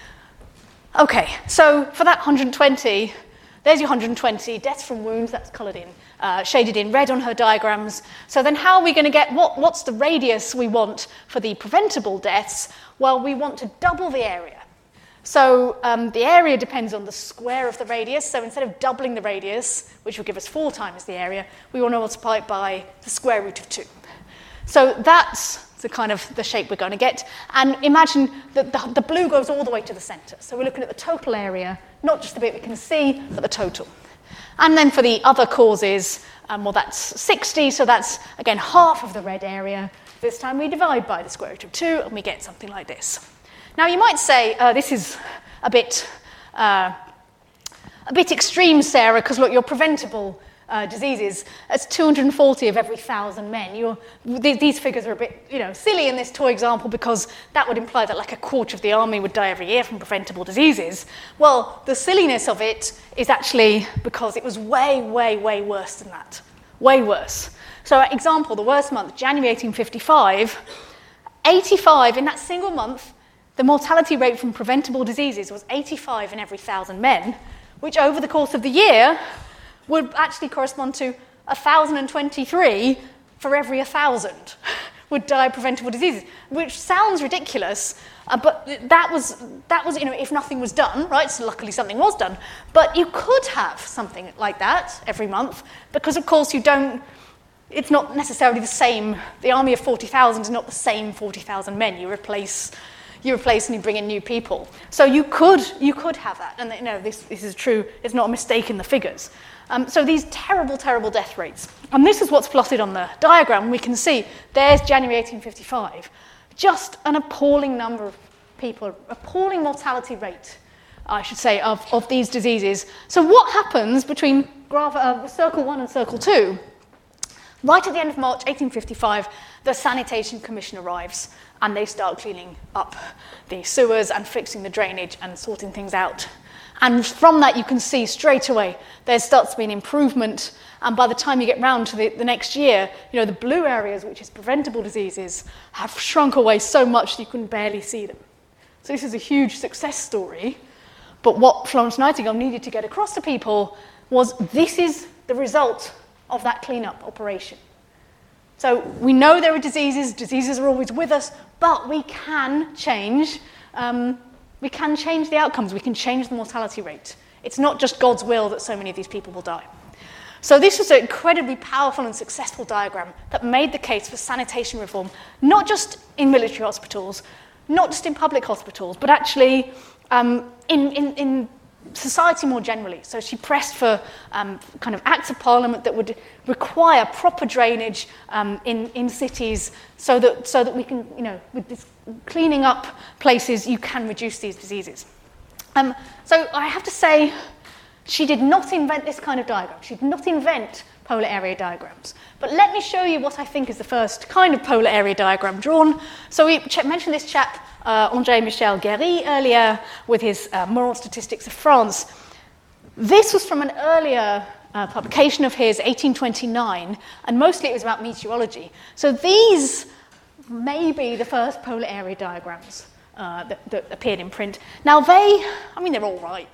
Okay, so for that one hundred twenty, there's your one hundred twenty deaths from wounds, that's coloured in, uh, shaded in red on her diagrams. So then how are we going to get, what, what's the radius we want for the preventable deaths? Well, we want to double the area. So um, the area depends on the square of the radius. So instead of doubling the radius, which will give us four times the area, we want to multiply it by the square root of two. So that's the kind of the shape we're going to get. And imagine that the, the blue goes all the way to the centre. So we're looking at the total area, not just the bit we can see, but the total. And then for the other causes, um, well, that's sixty. So that's, again, half of the red area. This time we divide by the square root of two, and we get something like this. Now, you might say, uh, this is a bit, uh, a bit extreme, Sarah, because, look, your preventable uh, diseases, it's two hundred forty of every one thousand men. You're, th- these figures are a bit, you know, silly in this toy example because that would imply that, like, a quarter of the army would die every year from preventable diseases. Well, the silliness of it is actually because it was way, way, way worse than that. Way worse. So, example, the worst month, January eighteen fifty-five, eighty-five in that single month, the mortality rate from preventable diseases was eighty-five in every one thousand men, which over the course of the year would actually correspond to one thousand twenty-three for every one thousand, would die of preventable diseases, which sounds ridiculous, uh, but that was, that was, you know, if nothing was done, right, so luckily something was done, but you could have something like that every month, because of course you don't, it's not necessarily the same, the army of forty thousand is not the same forty thousand men, you replace, you replace and you bring in new people. So you could, you could have that, and you know, this, this is true, it's not a mistake in the figures. Um, so these terrible, terrible death rates. And this is what's plotted on the diagram. We can see there's January eighteen fifty-five. Just an appalling number of people, appalling mortality rate, I should say, of, of these diseases. So what happens between graph, uh, circle one and circle two? Right at the end of March eighteen fifty-five, the Sanitation Commission arrives and they start cleaning up the sewers and fixing the drainage and sorting things out. And from that, you can see straight away there starts to be an improvement. And by the time you get round to the, the next year, you know, the blue areas, which is preventable diseases, have shrunk away so much that you can barely see them. So this is a huge success story. But what Florence Nightingale needed to get across to people was this is the result of that cleanup operation. So we know there are diseases. Diseases are always with us, but we can change um, We can change the outcomes. We can change the mortality rate. It's not just God's will that so many of these people will die. So this was an incredibly powerful and successful diagram that made the case for sanitation reform, not just in military hospitals, not just in public hospitals, but actually um, in, in, in society more generally. So she pressed for um, kind of acts of parliament that would require proper drainage um, in, in cities so that, so that we can, you know, with this cleaning up places, you can reduce these diseases. Um, so I have to say, she did not invent this kind of diagram. She did not invent polar area diagrams. But let me show you what I think is the first kind of polar area diagram drawn. So we ch- mentioned this chap, uh, André-Michel Guéry, earlier with his uh, Moral Statistics of France. This was from an earlier uh, publication of his, eighteen twenty-nine, and mostly it was about meteorology. So these may be the first polar area diagrams uh, that, that appeared in print. Now they, I mean, they're all right.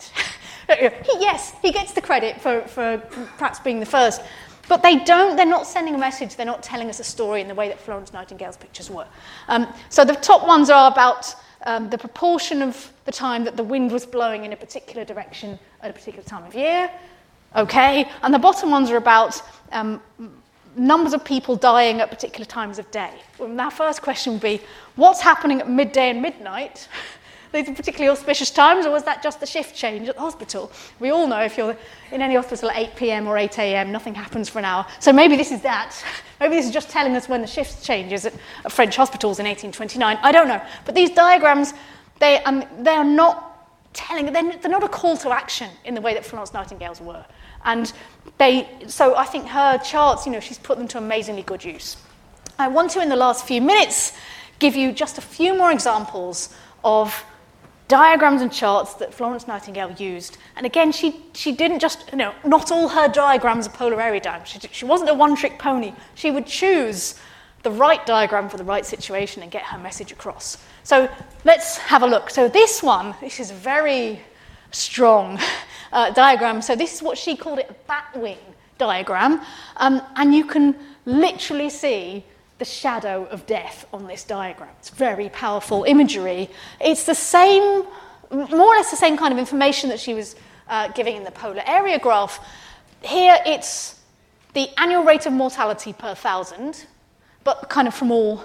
he, yes, he gets the credit for, for perhaps being the first, but they don't, they're not sending a message, they're not telling us a story in the way that Florence Nightingale's pictures were. Um, so the top ones are about um, the proportion of the time that the wind was blowing in a particular direction at a particular time of year. Okay, and the bottom ones are about um, numbers of people dying at particular times of day. Well, our first question would be, what's happening at midday and midnight? These are particularly auspicious times, or was that just the shift change at the hospital? We all know if you're in any hospital at eight p.m. or eight a.m., nothing happens for an hour. So maybe this is that. Maybe this is just telling us when the shift changes at, at French hospitals in eighteen twenty-nine. I don't know. But these diagrams, they, um, they are not telling, they're, they're not a call to action in the way that Florence Nightingale's were. And they, so I think her charts, you know, she's put them to amazingly good use. I want to, in the last few minutes, give you just a few more examples of diagrams and charts that Florence Nightingale used. And again, she, she didn't just, you know, not all her diagrams are polar area diagrams. She, she wasn't a one-trick pony. She would choose the right diagram for the right situation and get her message across. So let's have a look. So this one, this is very strong uh, diagram. So this is what she called it, a bat wing diagram. Um, and you can literally see the shadow of death on this diagram. It's very powerful imagery. It's the same, more or less the same kind of information that she was uh, giving in the polar area graph. Here it's the annual rate of mortality per thousand, but kind of from all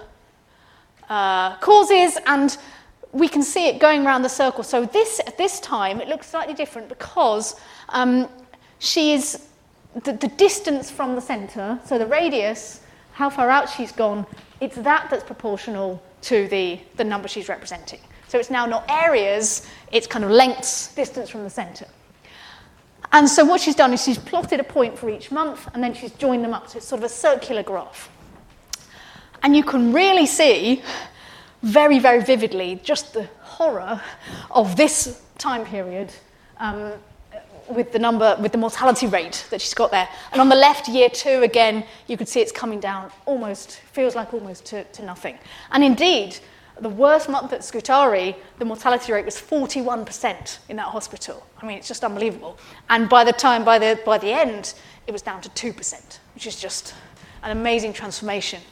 uh, causes, and we can see it going around the circle. So this, at this time, it looks slightly different because um, she is the, the distance from the centre, so the radius, how far out she's gone, it's that that's proportional to the, the number she's representing. So it's now not areas, it's kind of lengths, distance from the centre. And so what she's done is she's plotted a point for each month, and then she's joined them up, so it's sort of a circular graph. And you can really see very, very vividly just the horror of this time period um, with the number, with the mortality rate that she's got there. And on the left, year two, again, you can see it's coming down almost, feels like almost to, to nothing. And indeed, the worst month at Scutari, the mortality rate was forty-one percent in that hospital. I mean, it's just unbelievable. And by the time, by the, by the end, it was down to two percent, which is just an amazing transformation.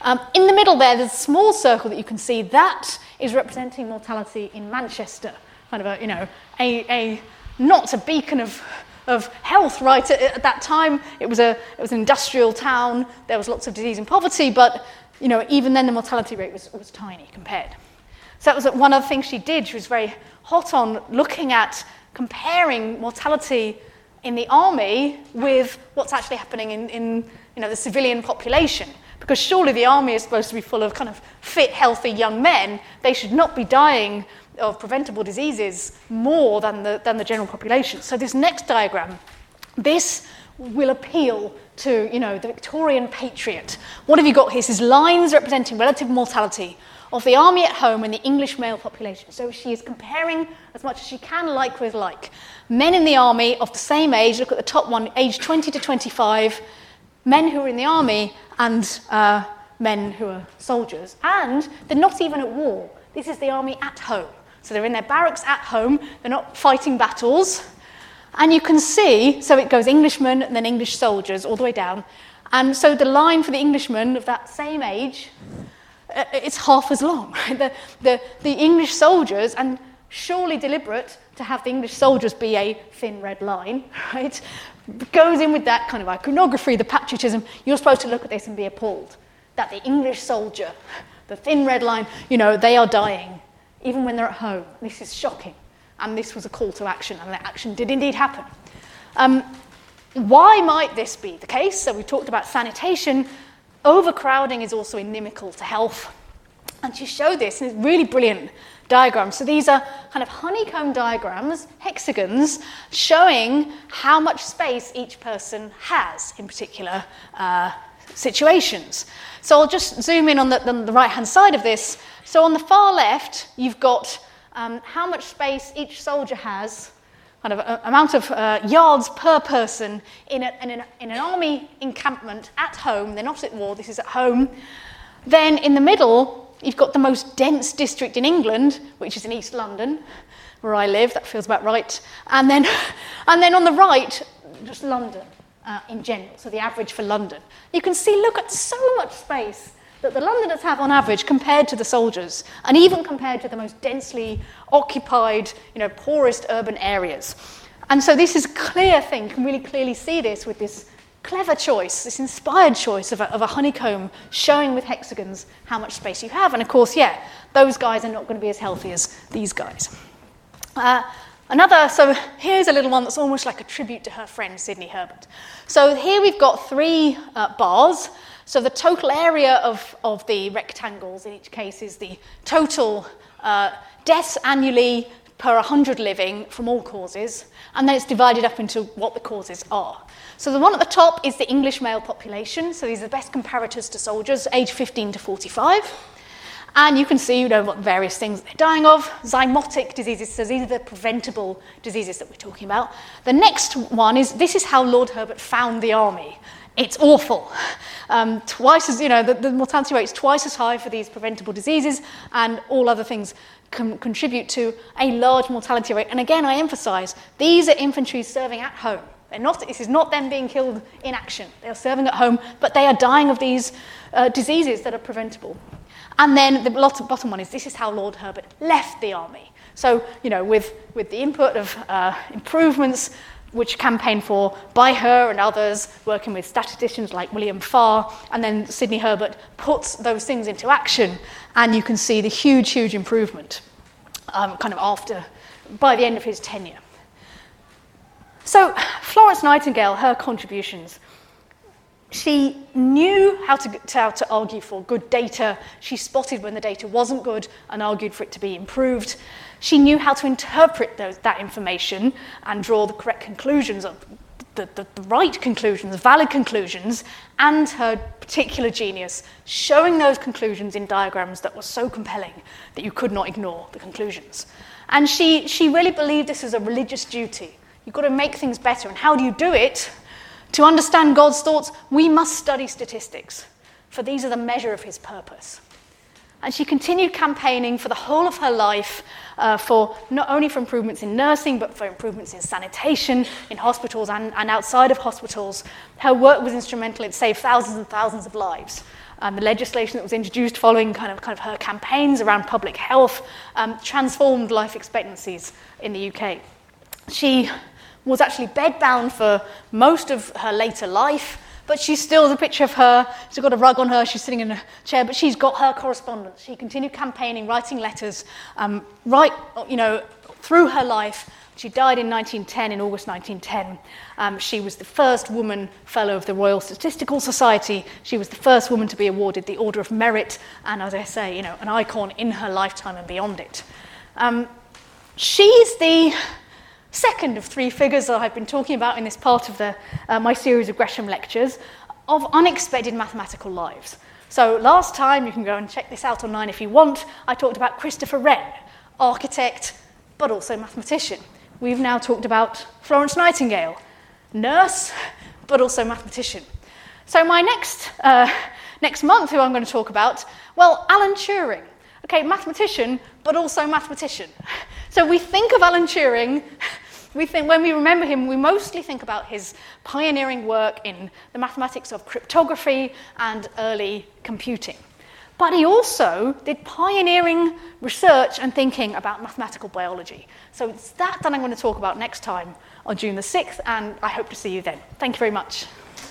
Um, in the middle there, there's a small circle that you can see. That is representing mortality in Manchester, kind of a, you know, a, a not a beacon of of health, right? At, at that time, it was a it was an industrial town. There was lots of disease and poverty, but you know, even then the mortality rate was was tiny compared. So that was one of the things she did. She was very hot on looking at comparing mortality in the army with what's actually happening in, in you know, the civilian population. Because surely the army is supposed to be full of kind of fit, healthy young men. They should not be dying of preventable diseases more than the, than the general population. So this next diagram, this will appeal to, you know, the Victorian patriot. What have you got here? This is lines representing relative mortality of the army at home and the English male population. So she is comparing as much as she can like with like. Men in the army of the same age, look at the top one, age twenty to twenty-five, men who are in the army and uh, men who are soldiers. And they're not even at war. This is the army at home. So they're in their barracks at home. They're not fighting battles. And you can see, so it goes Englishmen and then English soldiers all the way down. And so the line for the Englishmen of that same age, uh, it's half as long. Right? The, the, the English soldiers, and surely deliberate to have the English soldiers be a thin red line, right? Goes in with that kind of iconography, the patriotism. You're supposed to look at this and be appalled that the English soldier, the thin red line, you know, they are dying, even when they're at home. This is shocking. And this was a call to action, and that action did indeed happen. Um, why might this be the case? So we talked about sanitation. Overcrowding is also inimical to health. And she showed this in a really brilliant diagram. So these are kind of honeycomb diagrams, hexagons, showing how much space each person has in particular uh, situations. So I'll just zoom in on the, the, the right-hand side of this. So on the far left, you've got um, how much space each soldier has, kind of a, amount of uh, yards per person in, a, in, an, in an army encampment at home. They're not at war, this is at home. Then in the middle, you've got the most dense district in England, which is in East London, where I live. That feels about right. And then, and then on the right, just London uh, in general, so the average for London. You can see, look at so much space that the Londoners have on average compared to the soldiers, and even compared to the most densely occupied, you know, poorest urban areas. And so this is a clear thing. You can really clearly see this with this clever choice, this inspired choice of a, of a honeycomb showing with hexagons how much space you have. And of course, yeah, those guys are not going to be as healthy as these guys. Uh, another, so here's a little one that's almost like a tribute to her friend, Sidney Herbert. So here we've got three uh, bars. So the total area of, of the rectangles in each case is the total uh, deaths annually per one hundred living from all causes, and then it's divided up into what the causes are. So the one at the top is the English male population, so these are the best comparators to soldiers, age fifteen to forty-five. And you can see, you know, what various things they're dying of. Zymotic diseases, so these are the preventable diseases that we're talking about. The next one is, this is how Lord Herbert found the army. It's awful. Um, twice as, you know, the, the mortality rate is twice as high for these preventable diseases, and all other things can contribute to a large mortality rate. And again, I emphasize, these are infantry serving at home. They're not, this is not them being killed in action. They're serving at home, but they are dying of these uh, diseases that are preventable. And then the bottom one is, this is how Lord Herbert left the army. So, you know, with, with the input of uh, improvements, which campaigned for by her and others, working with statisticians like William Farr, and then Sidney Herbert puts those things into action, and you can see the huge, huge improvement um, kind of after, by the end of his tenure. So Florence Nightingale, her contributions, she knew how to, how to argue for good data. She spotted when the data wasn't good and argued for it to be improved. She knew how to interpret those, that information and draw the correct conclusions, of the, the, the right conclusions, valid conclusions, and her particular genius, showing those conclusions in diagrams that were so compelling that you could not ignore the conclusions. And she, she really believed this as a religious duty. You've got to make things better. And how do you do it? To understand God's thoughts, we must study statistics, for these are the measure of his purpose. And she continued campaigning for the whole of her life uh, for not only for improvements in nursing, but for improvements in sanitation, in hospitals and, and outside of hospitals. Her work was instrumental. It saved thousands and thousands of lives um, the legislation that was introduced following kind of, kind of her campaigns around public health um, transformed life expectancies in the U K. She was actually bedbound for most of her later life, but she's still the picture of her. She's got a rug on her, she's sitting in a chair, but she's got her correspondence. She continued campaigning, writing letters, um, right, you know, through her life. She died in nineteen ten, in August nineteen ten. Um, she was the first woman fellow of the Royal Statistical Society. She was the first woman to be awarded the Order of Merit, and as I say, you know, an icon in her lifetime and beyond it. Um, she's the second of three figures that I've been talking about in this part of the, uh, my series of Gresham lectures of unexpected mathematical lives. So last time, you can go and check this out online if you want, I talked about Christopher Wren, architect, but also mathematician. We've now talked about Florence Nightingale, nurse, but also mathematician. So my next, uh, next month, who I'm going to talk about, well, Alan Turing. Okay, mathematician, but also mathematician. So we think of Alan Turing, we think, when we remember him, we mostly think about his pioneering work in the mathematics of cryptography and early computing. But he also did pioneering research and thinking about mathematical biology. So it's that that I'm going to talk about next time on June the sixth, and I hope to see you then. Thank you very much.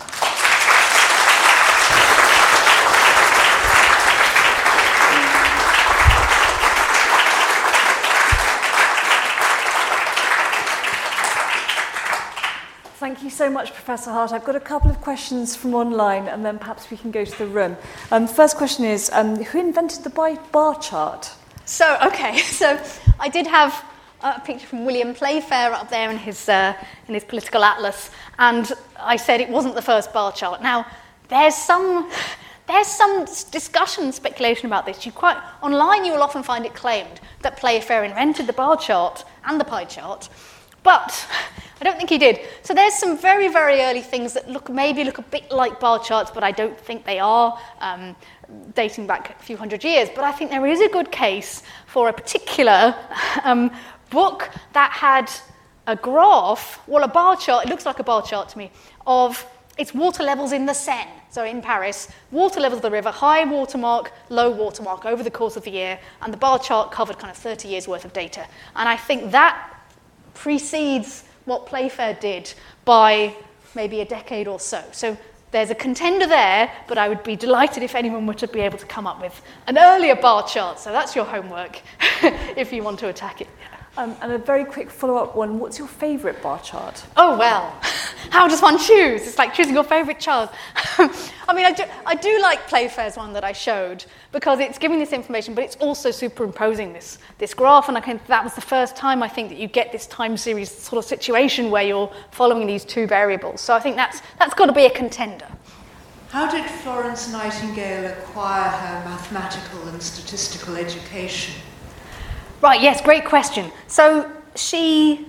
Thank you so much, Professor Hart. I've got a couple of questions from online, and then perhaps we can go to the room. Um, first question is, um, who invented the bar chart? So, okay, so I did have a picture from William Playfair up there in his, uh, in his political atlas, and I said it wasn't the first bar chart. Now, there's some, there's some discussion, speculation about this. You quite, online you will often find it claimed that Playfair invented the bar chart and the pie chart, but I don't think he did. So there's some very, very early things that look maybe look a bit like bar charts, but I don't think they are, um, dating back a few hundred years. But I think there is a good case for a particular um, book that had a graph, well, a bar chart, it looks like a bar chart to me, of its water levels in the Seine. So in Paris, water levels of the river, high watermark, low watermark over the course of the year, and the bar chart covered kind of thirty years worth of data. And I think that precedes what Playfair did by maybe a decade or so. So there's a contender there, but I would be delighted if anyone were to be able to come up with an earlier bar chart. So that's your homework if you want to attack it. Um, and a very quick follow-up one, what's your favourite bar chart? Oh, well, how does one choose? It's like choosing your favourite child. I mean, I do, I do like Playfair's one that I showed, because it's giving this information, but it's also superimposing this, this graph, and I can, that was the first time I think that you get this time series sort of situation where you're following these two variables. So I think that's, that's got to be a contender. How did Florence Nightingale acquire her mathematical and statistical education? Right, yes, great question. So she,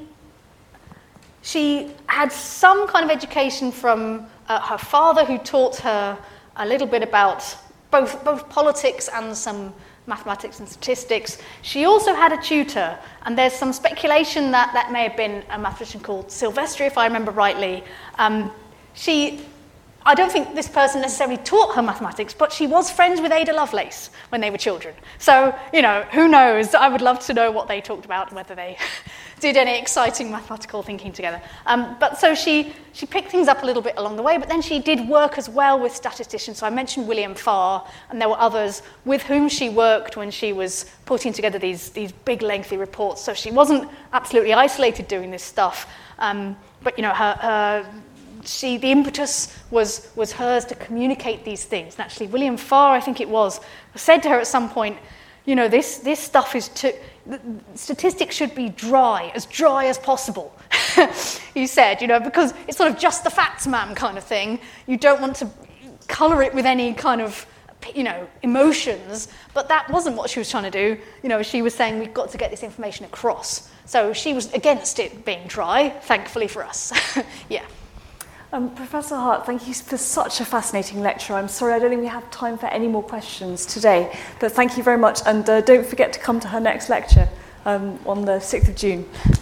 she had some kind of education from uh, her father, who taught her a little bit about both, both politics and some mathematics and statistics. She also had a tutor, and there's some speculation that that may have been a mathematician called Silvestri, if I remember rightly. Um, she... I don't think this person necessarily taught her mathematics, but she was friends with Ada Lovelace when they were children. So, you know, who knows? I would love to know what they talked about, whether they did any exciting mathematical thinking together. Um, but so she, she picked things up a little bit along the way, but then she did work as well with statisticians. So I mentioned William Farr, and there were others with whom she worked when she was putting together these, these big, lengthy reports. So she wasn't absolutely isolated doing this stuff. Um, but, you know, her... her She, the impetus was, was hers to communicate these things. And actually, William Farr, I think it was, said to her at some point, you know, this, this stuff is too, statistics should be dry, as dry as possible. He said, you know, because it's sort of just the facts, ma'am, kind of thing. You don't want to colour it with any kind of, you know, emotions. But that wasn't what she was trying to do. You know, she was saying we've got to get this information across. So she was against it being dry, thankfully for us. Yeah. Um, Professor Hart, thank you for such a fascinating lecture. I'm sorry I don't think we have time for any more questions today, but thank you very much, and uh, don't forget to come to her next lecture um, on the sixth of June.